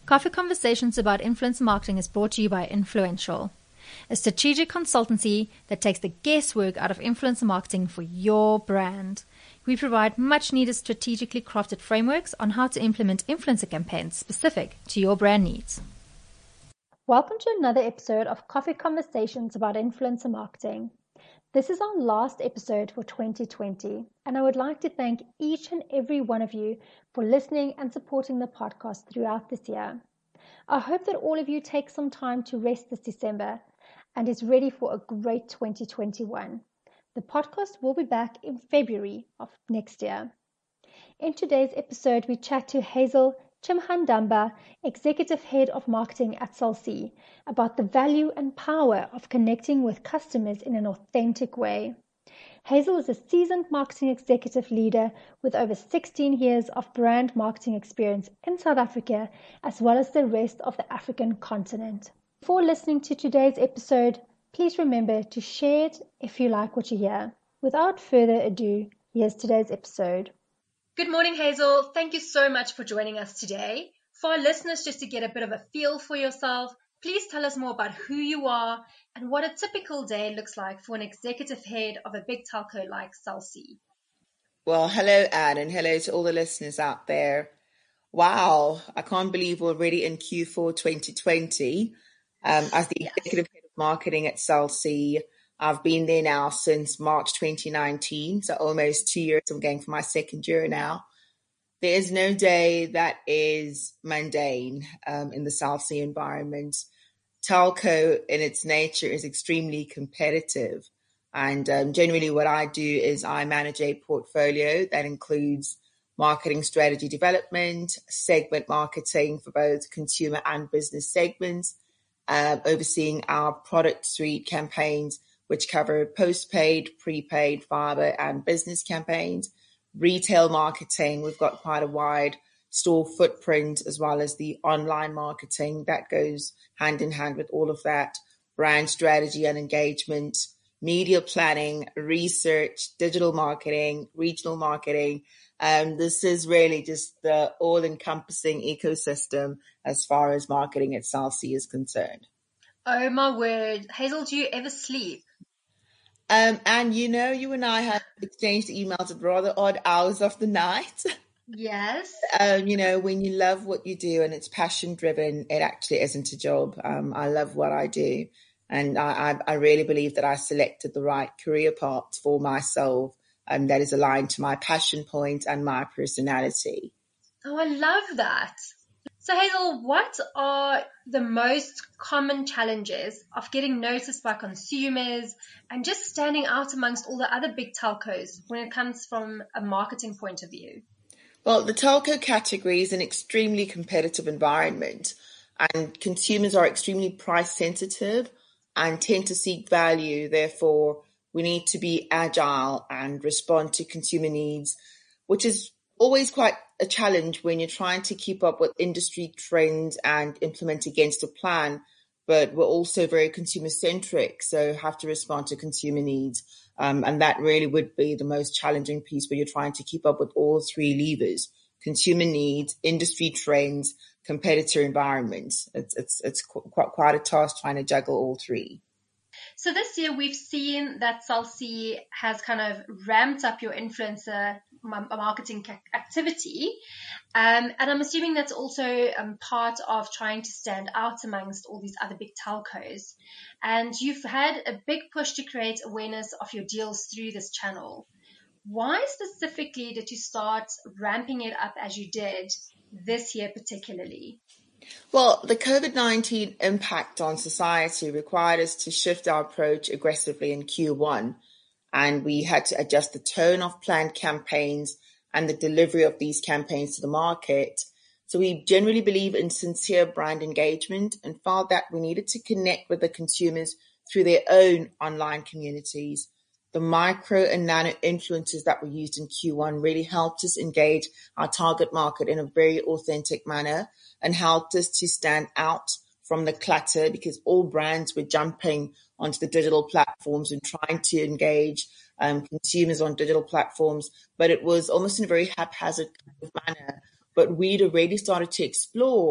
Coffee Conversations about Influencer Marketing is brought to you by Influential, a strategic consultancy that takes the guesswork out of influencer marketing for your brand. We provide much-needed strategically crafted frameworks on how to implement influencer campaigns specific to your brand needs. Welcome to another episode of Coffee Conversations about Influencer Marketing. This is our last episode for 2020, and I would like to thank each and every one of you for listening and supporting the podcast throughout this year. I hope that all of you take some time to rest this December and is ready for a great 2021. The podcast will be back in February of next year. In today's episode, we chat to Hazel Chimhandamba, Executive Head of Marketing at Cell C, about the value and power of connecting with customers in an authentic way. Hazel is a seasoned marketing executive leader with over 16 years of brand marketing experience in South Africa, as well as the rest of the African continent. Before listening to today's episode, please remember to share it if you like what you hear. Without further ado, here's today's episode. Good morning, Hazel. Thank you so much for joining us today. For our listeners, just to get a bit of a feel for yourself, please tell us more about who you are and what a typical day looks like for an executive head of a big telco like Cell C. Well, hello, Anne, and hello to all the listeners out there. Wow, I can't believe we're already in Q4 2020. As the executive head of marketing at Cell C, I've been there now since March 2019, so almost 2 years. I'm going for my second year now. There is no day that is mundane in the Cell C environment. Telco in its nature is extremely competitive. And generally what I do is I manage a portfolio that includes marketing strategy development, segment marketing for both consumer and business segments, overseeing our product suite campaigns, which cover postpaid, prepaid, fiber, and business campaigns. Retail marketing, we've got quite a wide store footprint, as well as the online marketing that goes hand in hand with all of that. Brand strategy and engagement, media planning, research, digital marketing, regional marketing. This is really just the all-encompassing ecosystem as far as marketing at Cell C is concerned. Oh my word. Hazel, do you ever sleep? And you and I have exchanged emails at rather odd hours of the night. Yes. When you love what you do and it's passion driven, it actually isn't a job. I love what I do. And I really believe that I selected the right career path for myself that is aligned to my passion point and my personality. Oh, I love that. So Hazel, what are the most common challenges of getting noticed by consumers and just standing out amongst all the other big telcos when it comes from a marketing point of view? Well, the telco category is an extremely competitive environment, and consumers are extremely price sensitive and tend to seek value. Therefore, we need to be agile and respond to consumer needs, which is always quite a challenge when you're trying to keep up with industry trends and implement against a plan. But we're also very consumer centric, so have to respond to consumer needs. And that really would be the most challenging piece, where you're trying to keep up with all three levers: consumer needs, industry trends, competitor environments. It's quite a task trying to juggle all three. So this year we've seen that Cell C has kind of ramped up your influencer marketing activity. And I'm assuming that's also part of trying to stand out amongst all these other big telcos. And you've had a big push to create awareness of your deals through this channel. Why specifically did you start ramping it up as you did this year particularly? Well, the COVID-19 impact on society required us to shift our approach aggressively in Q1, and we had to adjust the tone of planned campaigns and the delivery of these campaigns to the market. So we generally believe in sincere brand engagement and felt that we needed to connect with the consumers through their own online communities. The micro and nano influencers that were used in Q1 really helped us engage our target market in a very authentic manner and helped us to stand out from the clutter, because all brands were jumping onto the digital platforms and trying to engage consumers on digital platforms, but it was almost in a very haphazard kind of manner. But we'd already started to explore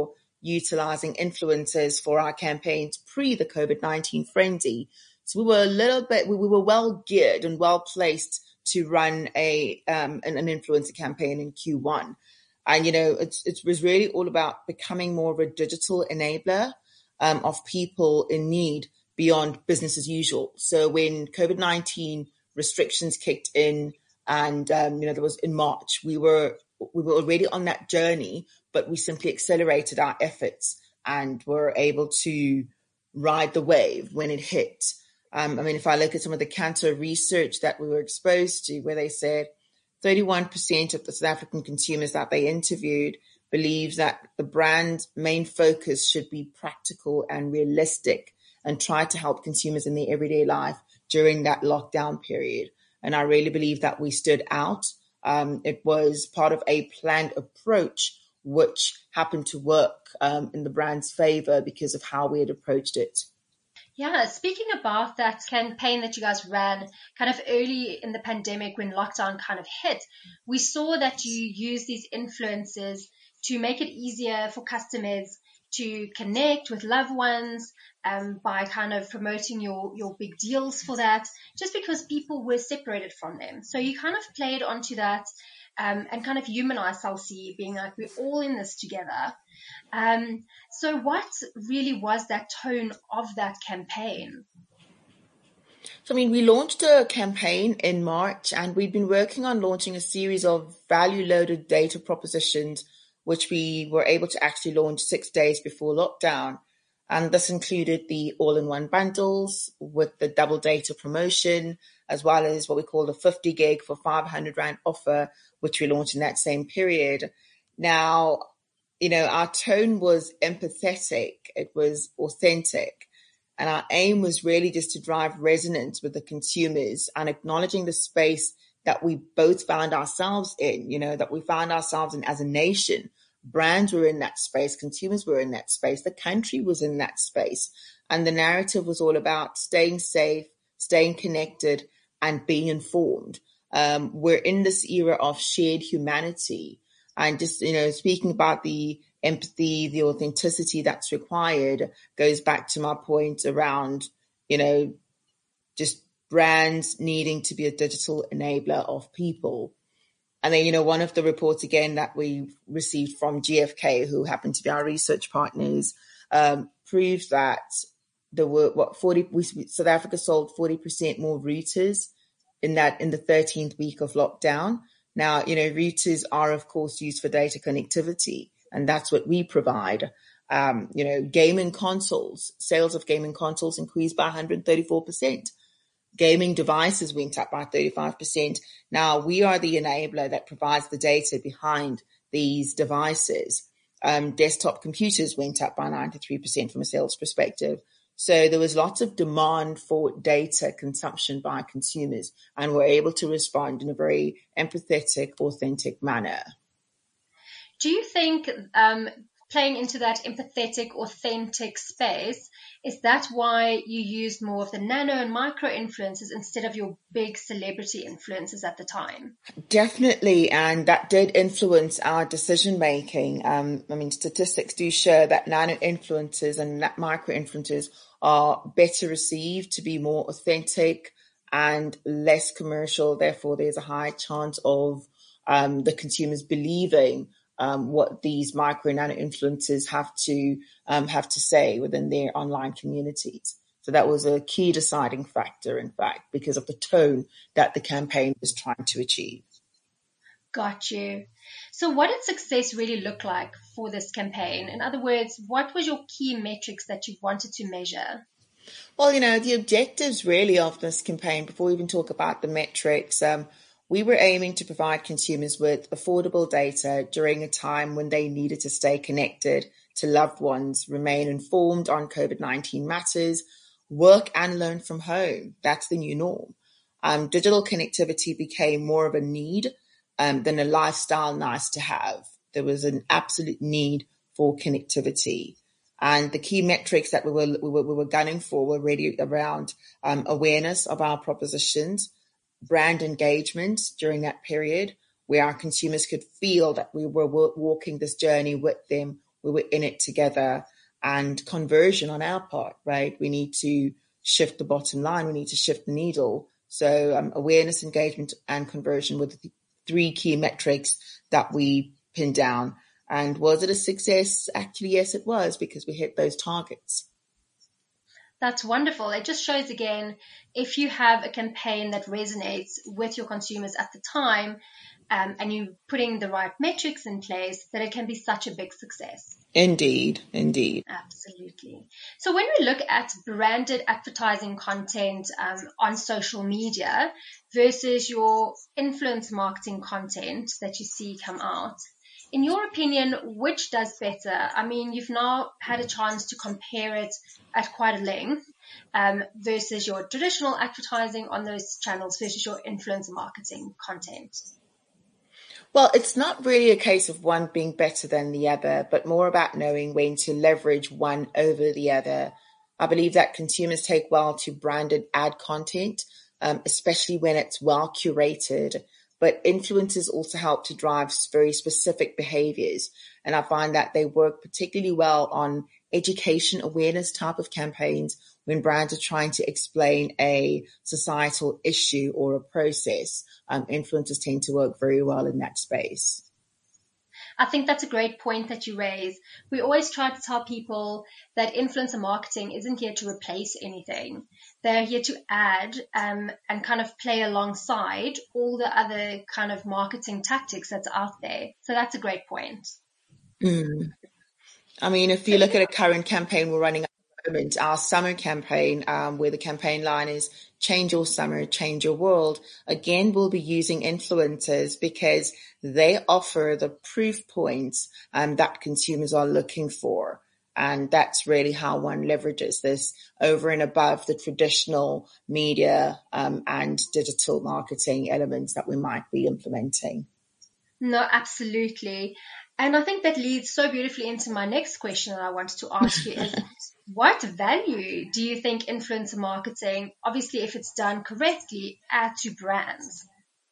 utilizing influencers for our campaigns pre the COVID-19 frenzy. So we were well geared and well placed to run an influencer campaign in Q1. And, it was really all about becoming more of a digital enabler of people in need beyond business as usual. So when COVID-19 restrictions kicked in and, there was in March, we were already on that journey, but we simply accelerated our efforts and were able to ride the wave when it hit. If I look at some of the Kantar research that we were exposed to, where they said 31% of the South African consumers that they interviewed believes that the brand's main focus should be practical and realistic and try to help consumers in their everyday life during that lockdown period. And I really believe that we stood out. It was part of a planned approach, which happened to work in the brand's favor because of how we had approached it. Yeah, speaking about that campaign that you guys ran kind of early in the pandemic when lockdown kind of hit, we saw that you used these influencers to make it easier for customers to connect with loved ones by kind of promoting your big deals for that, just because people were separated from them. So you kind of played onto that and kind of humanized Cell C, being like, we're all in this together. So what really was that tone of that campaign? So, we launched a campaign in March, and we'd been working on launching a series of value-loaded data propositions, which we were able to actually launch 6 days before lockdown. And this included the all-in-one bundles with the double data promotion, as well as what we call the 50 gig for 500 Rand offer, which we launched in that same period. Now, our tone was empathetic. It was authentic. And our aim was really just to drive resonance with the consumers and acknowledging the space that we both found ourselves in, that we found ourselves in as a nation. Brands were in that space, consumers were in that space, the country was in that space. And the narrative was all about staying safe, staying connected, and being informed. We're in this era of shared humanity. And just, speaking about the empathy, the authenticity that's required goes back to my point around, just brands needing to be a digital enabler of people. And then, one of the reports again that we received from GfK, who happened to be our research partners, proves that there were South Africa sold 40% more routers in the 13th week of lockdown. Now, routers are of course used for data connectivity, and that's what we provide. Gaming consoles, sales of gaming consoles increased by 134%. Gaming devices went up by 35%. Now, we are the enabler that provides the data behind these devices. Desktop computers went up by 93% from a sales perspective. So there was lots of demand for data consumption by consumers, and we're able to respond in a very empathetic, authentic manner. Do you think playing into that empathetic, authentic space, is that why you used more of the nano and micro influencers instead of your big celebrity influencers at the time? Definitely, and that did influence our decision making. Statistics do show that nano influencers and micro influencers are better received to be more authentic and less commercial. Therefore, there's a high chance of the consumers believing what these micro and nano influencers have to say within their online communities. So that was a key deciding factor, in fact, because of the tone that the campaign was trying to achieve. Got you. So what did success really look like for this campaign? In other words, what was your key metrics that you wanted to measure? Well, the objectives really of this campaign, before we even talk about the metrics, we were aiming to provide consumers with affordable data during a time when they needed to stay connected to loved ones, remain informed on COVID-19 matters, work and learn from home. That's the new norm. Digital connectivity became more of a need than a lifestyle nice to have. There was an absolute need for connectivity. And the key metrics that we were gunning for were really around awareness of our propositions, brand engagement during that period, where our consumers could feel that we were walking this journey with them we were in it together, and conversion on our part, right? We need to shift the bottom line. We need to shift the needle. So awareness, engagement, and conversion were the three key metrics that we pinned down. And was it a success? Actually, yes, it was, because we hit those targets. That's wonderful. It just shows again, if you have a campaign that resonates with your consumers at the time, and you're putting the right metrics in place, that it can be such a big success. Indeed, indeed. Absolutely. So when we look at branded advertising content on social media versus your influence marketing content that you see come out, in your opinion, which does better? I mean, you've now had a chance to compare it at quite a length versus your traditional advertising on those channels versus your influencer marketing content. Well, it's not really a case of one being better than the other, but more about knowing when to leverage one over the other. I believe that consumers take well to branded ad content, especially when it's well curated. But influencers also help to drive very specific behaviors. And I find that they work particularly well on education awareness type of campaigns when brands are trying to explain a societal issue or a process. Influencers tend to work very well in that space. I think that's a great point that you raise. We always try to tell people that influencer marketing isn't here to replace anything. They're here to add and kind of play alongside all the other kind of marketing tactics that's out there. So that's a great point. I mean, if you look at a current campaign we're running at the moment, our summer campaign, where the campaign line is Change Your Summer, Change Your World, again, we'll be using influencers because they offer the proof points that consumers are looking for. And that's really how one leverages this over and above the traditional media and digital marketing elements that we might be implementing. No, absolutely. And I think that leads so beautifully into my next question that I wanted to ask you is, what value do you think influencer marketing, obviously if it's done correctly, add to brands?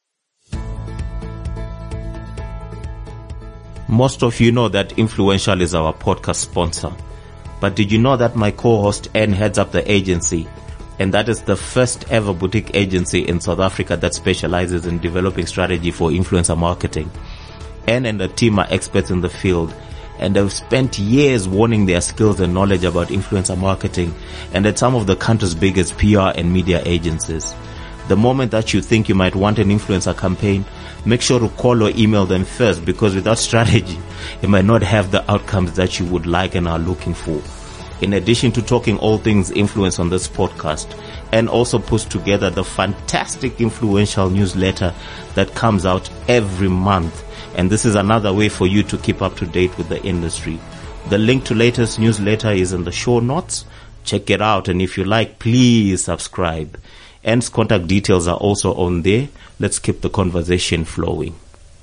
Most of you know that Influential is our podcast sponsor. But did you know that my co-host Anne heads up the agency? And that is the first ever boutique agency in South Africa that specializes in developing strategy for influencer marketing. Anne and the team are experts in the field and have spent years honing their skills and knowledge about influencer marketing and at some of the country's biggest PR and media agencies. The moment that you think you might want an influencer campaign, make sure to call or email them first, because without strategy, you might not have the outcomes that you would like and are looking for. In addition to talking all things influence on this podcast, and also puts together the fantastic Influential newsletter that comes out every month. And this is another way for you to keep up to date with the industry. The link to latest newsletter is in the show notes. Check it out. And if you like, please subscribe. Anne's contact details are also on there. Let's keep the conversation flowing.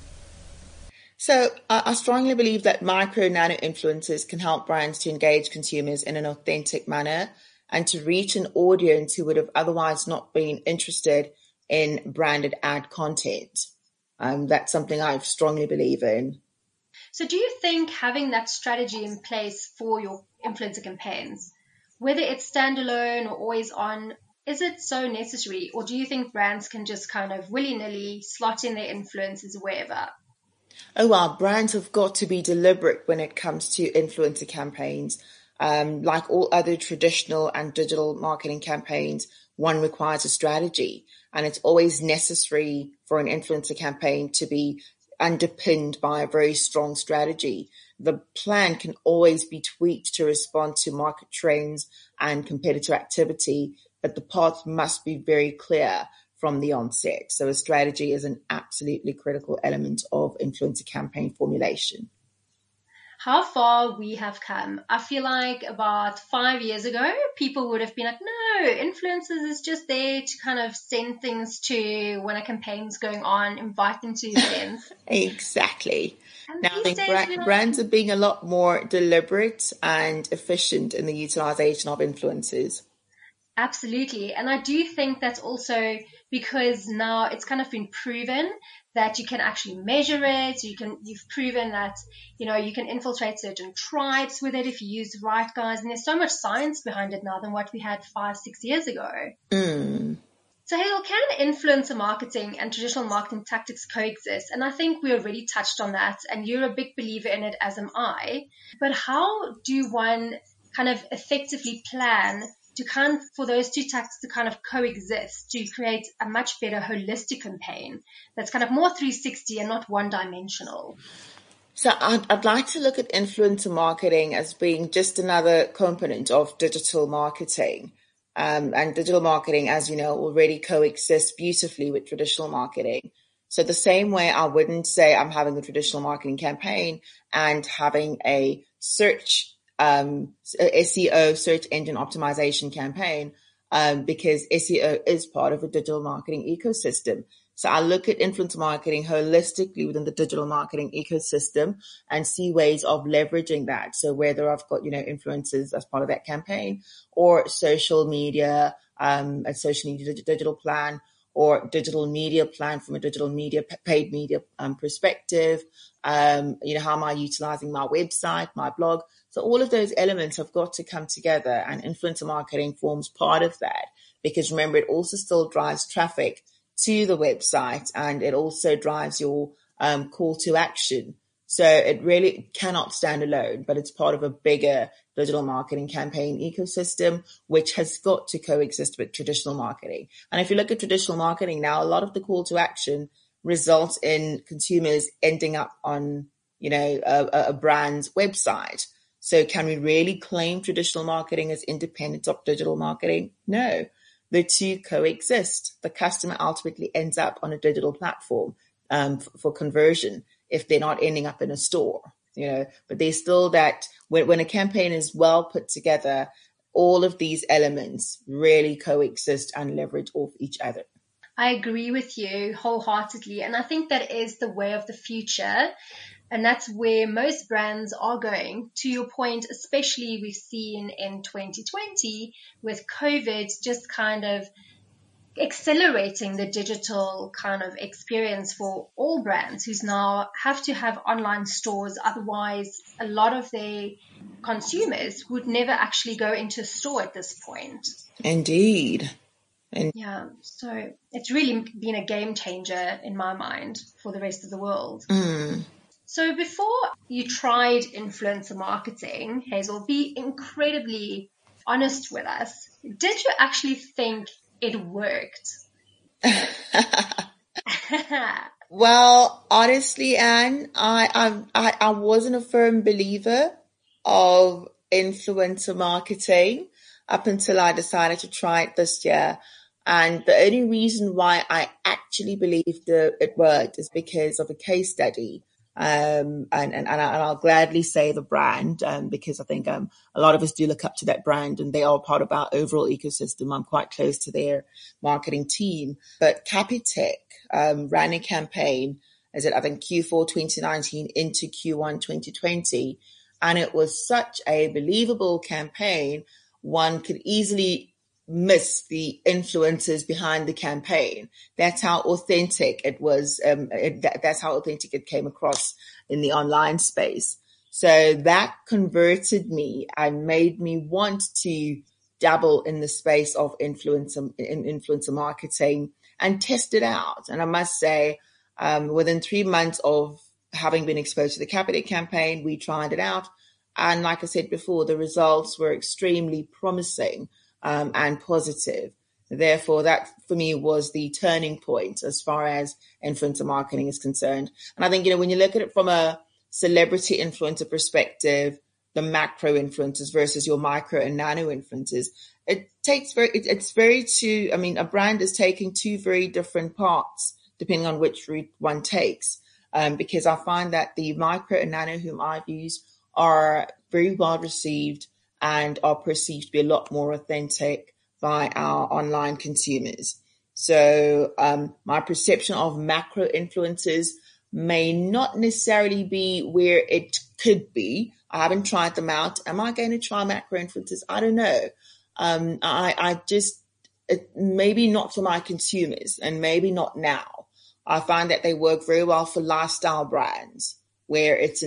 So I strongly believe that micro nano influencers can help brands to engage consumers in an authentic manner and to reach an audience who would have otherwise not been interested in branded ad content. That's something I strongly believe in. So do you think having that strategy in place for your influencer campaigns, whether it's standalone or always on, is it so necessary? Or do you think brands can just kind of willy-nilly slot in their influencers wherever? Oh, well, brands have got to be deliberate when it comes to influencer campaigns. Like all other traditional and digital marketing campaigns, one requires a strategy. And it's always necessary for an influencer campaign to be underpinned by a very strong strategy. The plan can always be tweaked to respond to market trends and competitor activity, but the path must be very clear from the onset. So a strategy is an absolutely critical element of influencer campaign formulation. How far we have come. I feel like about 5 years ago, people would have been like, no, influencers is just there to kind of send things to when a campaign's going on, invite them to events. Exactly. And Now, I think brands are being a lot more deliberate and efficient in the utilization of influencers. Absolutely. And I do think that's also because now it's kind of been proven that you can actually measure it. You've proven that, you can infiltrate certain tribes with it if you use the right guys. And there's so much science behind it now than what we had 5-6 years ago. So Hazel, can influencer marketing and traditional marketing tactics coexist? And I think we already touched on that, and you're a big believer in it, as am I. But how do one kind of effectively plan for those two tactics to kind of coexist to create a much better holistic campaign that's kind of more 360 and not one-dimensional? So I'd like to look at influencer marketing as being just another component of digital marketing. And digital marketing, as you know, already coexists beautifully with traditional marketing. So the same way I wouldn't say I'm having a traditional marketing campaign and having a SEO, search engine optimization campaign, because SEO is part of a digital marketing ecosystem. So I look at influencer marketing holistically within the digital marketing ecosystem and see ways of leveraging that. So whether I've got, influencers as part of that campaign, or social media, a social media digital plan, or digital media plan from a digital media, paid media perspective. How am I utilizing my website, my blog? So all of those elements have got to come together, and influencer marketing forms part of that, because remember, it also still drives traffic to the website, and it also drives your call to action. So it really cannot stand alone, but it's part of a bigger digital marketing campaign ecosystem, which has got to coexist with traditional marketing. And if you look at traditional marketing now, a lot of the call to action results in consumers ending up on, a brand's website. So can we really claim traditional marketing as independent of digital marketing? No, the two coexist. The customer ultimately ends up on a digital platform for conversion if they're not ending up in a store, but there's still that when a campaign is well put together, all of these elements really coexist and leverage off each other. I agree with you wholeheartedly. And I think that is the way of the future. And that's where most brands are going. To your point, especially we've seen in 2020 with COVID just kind of accelerating the digital kind of experience for all brands who's now have to have online stores. Otherwise, a lot of their consumers would never actually go into a store at this point. Indeed. Yeah, so it's really been a game changer in my mind for the rest of the world. So before you tried influencer marketing, Hazel, be incredibly honest with us. Did you actually think it worked? Well, honestly, Anne, I wasn't a firm believer of influencer marketing up until I decided to try it this year. And the only reason why I actually believed it worked is because of a case study. And I'll gladly say the brand, because I think a lot of us do look up to that brand, and they are part of our overall ecosystem. I'm quite close to their marketing team. But Capitec ran a campaign, I think Q4 2019 into Q1 2020, and it was such a believable campaign. One could easily miss the influencers behind the campaign. That's how authentic it was. That's how authentic it came across in the online space. So that converted me and made me want to dabble in the space of influencer marketing and test it out. And I must say, within 3 months of having been exposed to the Capitec campaign, we tried it out. And like I said before, the results were extremely promising. And positive. Therefore, that for me was the turning point as far as influencer marketing is concerned. And I think, when you look at it from a celebrity influencer perspective, the macro influencers versus your micro and nano influencers, a brand is taking two very different parts depending on which route one takes. Because I find that the micro and nano whom I've used are very well received and are perceived to be a lot more authentic by our online consumers. So my perception of macro influencers may not necessarily be where it could be. I haven't tried them out. Am I going to try macro influencers? I don't know. I just, maybe not for my consumers and maybe not now. I find that they work very well for lifestyle brands where it's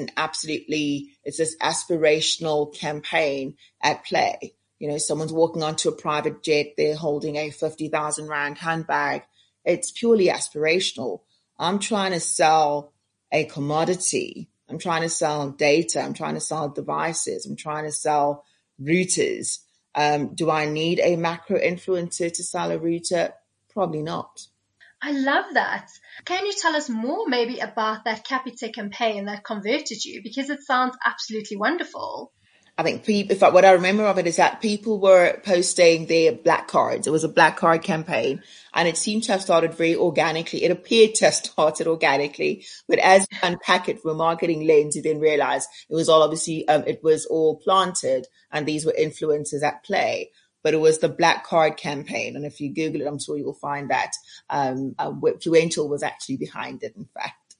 this aspirational campaign at play. You know, someone's walking onto a private jet, they're holding a 50,000 Rand handbag. It's purely aspirational. I'm trying to sell a commodity. I'm trying to sell data. I'm trying to sell devices. I'm trying to sell routers. Do I need a macro influencer to sell a router? Probably not. I love that. Can you tell us more maybe about that Capitec campaign that converted you? Because it sounds absolutely wonderful. I think what I remember of it is that people were posting their black cards. It was a black card campaign, and it seemed to have started very organically. It appeared to have started organically, but as you unpack it from a marketing lens, you then realize it was all obviously, it was all planted, and these were influencers at play. But it was the black card campaign, and if you Google it, I'm sure you'll find that Fluential was actually behind it, in fact.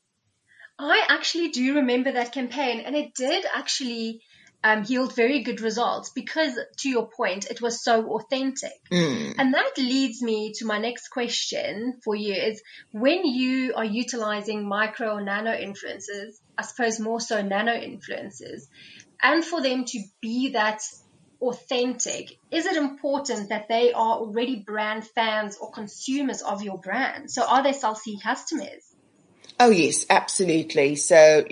I actually do remember that campaign, and it did actually yield very good results because, to your point, it was so authentic. And that leads me to my next question for you is, when you are utilizing micro or nano influencers, I suppose more so nano influencers, and for them to be that authentic, is it important that they are already brand fans or consumers of your brand? So are they Cell C customers? Oh, yes, absolutely. So,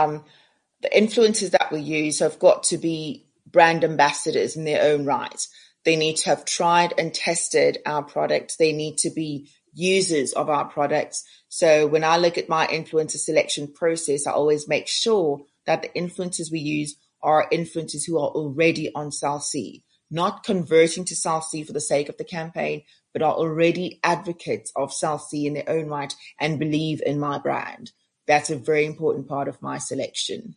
the influencers that we use have got to be brand ambassadors in their own right. They need to have tried and tested our product. They need to be users of our products. So when I look at my influencer selection process, I always make sure that the influencers we use are influencers who are already on Cell C, not converting to Cell C for the sake of the campaign, but are already advocates of Cell C in their own right and believe in my brand. That's a very important part of my selection.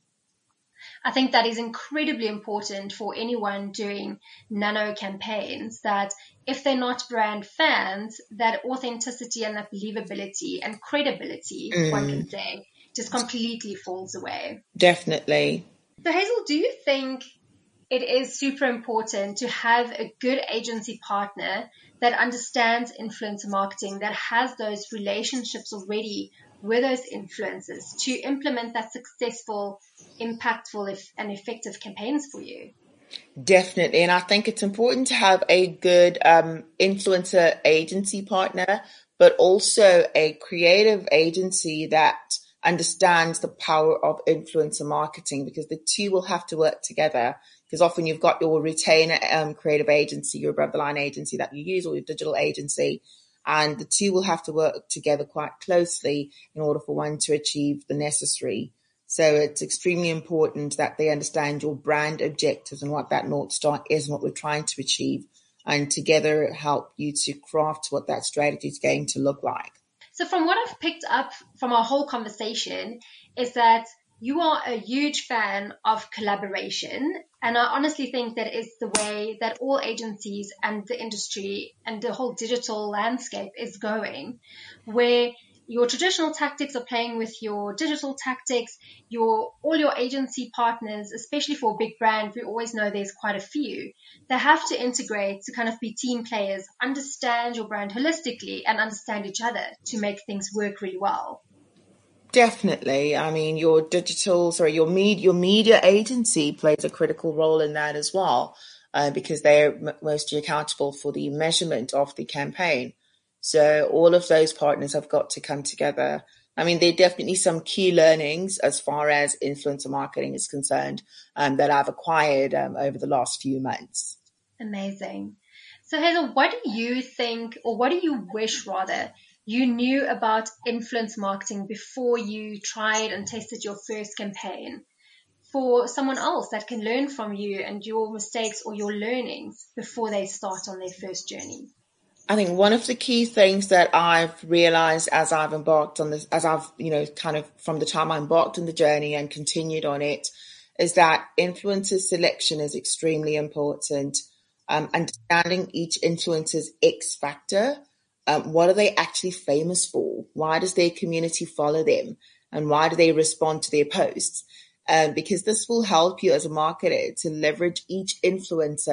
I think that is incredibly important for anyone doing nano campaigns, that if they're not brand fans, that authenticity and that believability and credibility, one can say, just completely falls away. Definitely. So Hazel, do you think it is super important to have a good agency partner that understands influencer marketing, that has those relationships already with those influencers to implement that successful, impactful, and effective campaigns for you? Definitely. And I think it's important to have a good influencer agency partner, but also a creative agency that understands the power of influencer marketing, because the two will have to work together. Because often you've got your retainer creative agency, your above the line agency that you use, or your digital agency, and the two will have to work together quite closely in order for one to achieve the necessary. So it's extremely important that they understand your brand objectives and what that North Star is and what we're trying to achieve, and together help you to craft what that strategy is going to look like. So from what I've picked up from our whole conversation is that you are a huge fan of collaboration. And I honestly think that is the way that all agencies and the industry and the whole digital landscape is going, where your traditional tactics are playing with your digital tactics, all your agency partners, especially for a big brand, we always know there's quite a few. They have to integrate to kind of be team players, understand your brand holistically and understand each other to make things work really well. Definitely. I mean, your media agency plays a critical role in that as well, because they're mostly accountable for the measurement of the campaign. So all of those partners have got to come together. I mean, there are definitely some key learnings as far as influencer marketing is concerned that I've acquired over the last few months. Amazing. So Hazel, what do you think, or what do you wish rather, you knew about influence marketing before you tried and tested your first campaign, for someone else that can learn from you and your mistakes or your learnings before they start on their first journey? I think one of the key things that I've realized as I've embarked on this, kind of from the time I embarked on the journey and continued on it, is that influencer selection is extremely important. Understanding each influencer's X factor. What are they actually famous for? Why does their community follow them? And why do they respond to their posts? Because this will help you as a marketer to leverage each influencer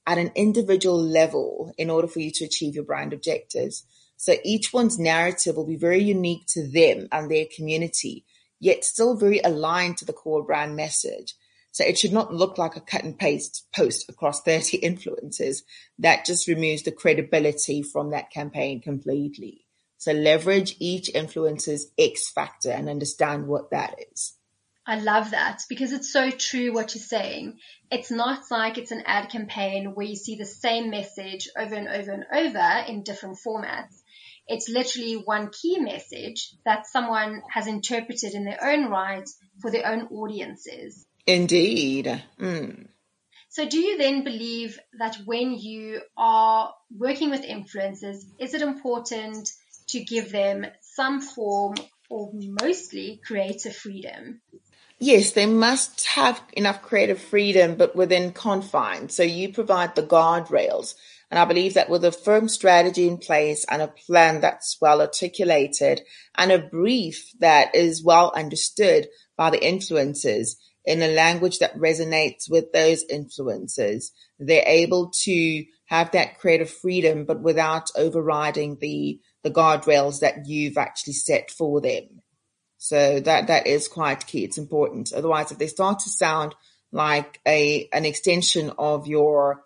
at an individual level in order for you to achieve your brand objectives. So each one's narrative will be very unique to them and their community, yet still very aligned to the core brand message. So it should not look like a cut and paste post across 30 influencers. That just removes the credibility from that campaign completely. So leverage each influencer's X factor and understand what that is. I love that because it's so true what you're saying. It's not like it's an ad campaign where you see the same message over and over and over in different formats. It's literally one key message that someone has interpreted in their own right for their own audiences. Indeed. So do you then believe that when you are working with influencers, is it important to give them some form or mostly creative freedom? Yes, they must have enough creative freedom, but within confines. So you provide the guardrails. And I believe that with a firm strategy in place and a plan that's well articulated and a brief that is well understood by the influencers in a language that resonates with those influencers, they're able to have that creative freedom, but without overriding the guardrails that you've actually set for them. So that is quite key. It's important. Otherwise, if they start to sound like an extension of your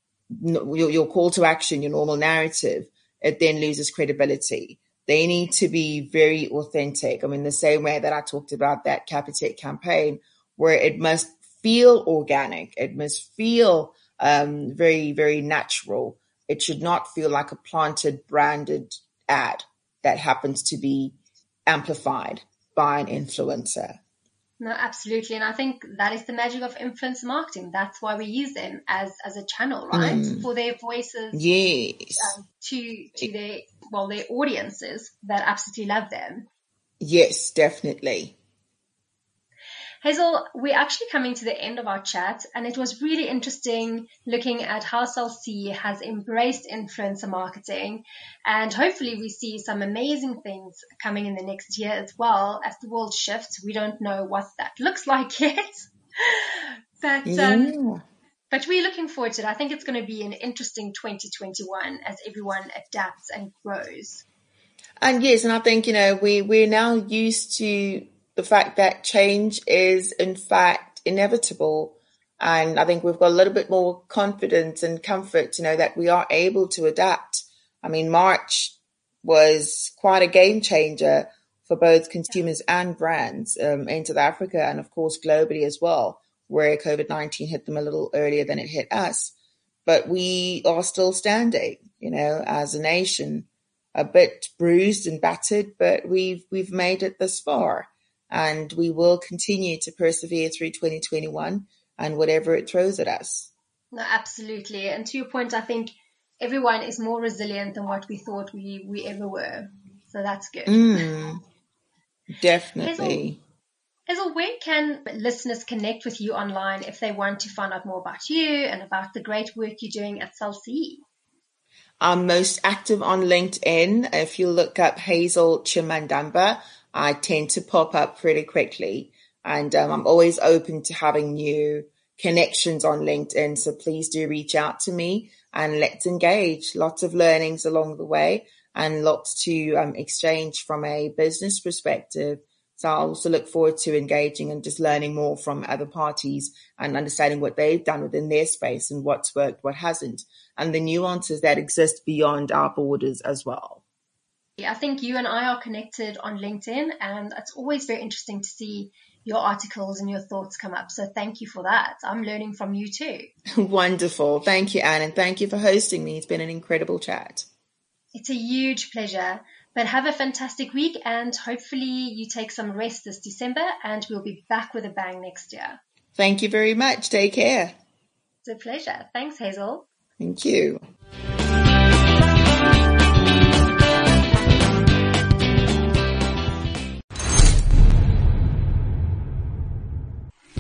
call to action, your normal narrative, it then loses credibility. They need to be very authentic. I mean, the same way that I talked about that Capitec campaign, where it must feel organic. It must feel very, very natural. It should not feel like a planted, branded ad that happens to be amplified by an influencer. No, absolutely. And I think that is the magic of influencer marketing. That's why we use them as a channel, right? For their voices. Yes. To their audiences that absolutely love them. Yes, definitely. Hazel, we're actually coming to the end of our chat, and it was really interesting looking at how Cell C has embraced influencer marketing, and hopefully we see some amazing things coming in the next year as well as the world shifts. We don't know what that looks like yet, but we're looking forward to it. I think it's going to be an interesting 2021 as everyone adapts and grows. And yes, and I think, we're now used to the fact that change is in fact inevitable. And I think we've got a little bit more confidence and comfort to know that we are able to adapt. I mean, March was quite a game changer for both consumers and brands in South Africa and of course globally as well, where COVID-19 hit them a little earlier than it hit us. But we are still standing, as a nation, a bit bruised and battered, but we've made it this far. And we will continue to persevere through 2021 and whatever it throws at us. No, absolutely. And to your point, I think everyone is more resilient than what we thought we ever were. So that's good. Definitely. Hazel, where can listeners connect with you online if they want to find out more about you and about the great work you're doing at Cell C? I'm most active on LinkedIn. If you look up Hazel Chimandamba, I tend to pop up pretty quickly, and I'm always open to having new connections on LinkedIn. So please do reach out to me and let's engage. Lots of learnings along the way and lots to exchange from a business perspective. So I also look forward to engaging and just learning more from other parties and understanding what they've done within their space and what's worked, what hasn't, and the nuances that exist beyond our borders as well. I think you and I are connected on LinkedIn, and it's always very interesting to see your articles and your thoughts come up. So thank you for that. I'm learning from you too. Wonderful. Thank you, Anne, and thank you for hosting me. It's been an incredible chat. It's a huge pleasure. But have a fantastic week, and hopefully you take some rest this December, and we'll be back with a bang next year. Thank you very much. Take care. It's a pleasure. Thanks, Hazel. Thank you.